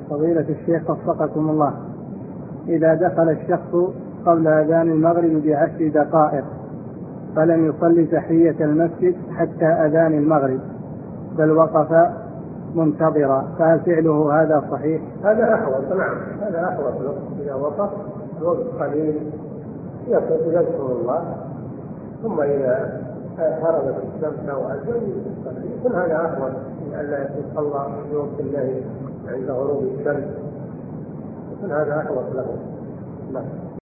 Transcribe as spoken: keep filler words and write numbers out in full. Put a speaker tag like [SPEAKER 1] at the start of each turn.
[SPEAKER 1] فضيلة الشيخ وفقكم الله، إذا دخل الشخص قبل أذان المغرب بعشر دقائق فلم يصلي تحية المسجد حتى أذان المغرب بل وقف منتظرا، فهل فعله هذا صحيح؟
[SPEAKER 2] هذا أحوط. نعم هذا أحوط له. إذا وقف الوقت قليل يذكر الله، ثم إذا هربت الشمس أو أذن يكون هذا أحوط، لئلا يصلى في وقت الله عند غروب الشمس، يكون هذا أحوط له. نعم.